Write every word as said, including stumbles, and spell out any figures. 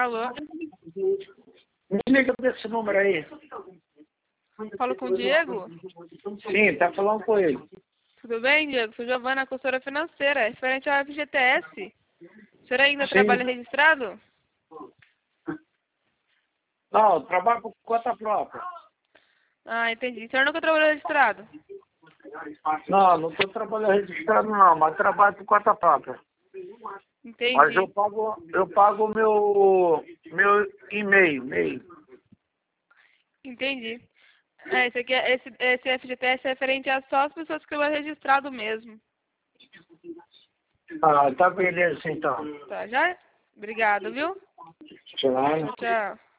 Alô? Me liga desse número aí. Falo com o Diego? Sim, tá falando com ele. Tudo bem, Diego? Sou Giovana, consultora financeira, referente ao F G T S. O senhor ainda Sim. trabalha registrado? Não, eu trabalho por conta própria. Ah, entendi. O senhor nunca trabalhou registrado? Não, não estou trabalhando registrado não, mas trabalho por conta própria. Entendi. Mas eu pago, eu pago o meu, meu e-mail, e-mail. Entendi. É, esse, aqui é, esse, esse F G T S é referente a só as pessoas que trabalham registrado mesmo. Ah, tá beleza então. Tá, já? Obrigado, viu? Tchau. Tchau, tchau.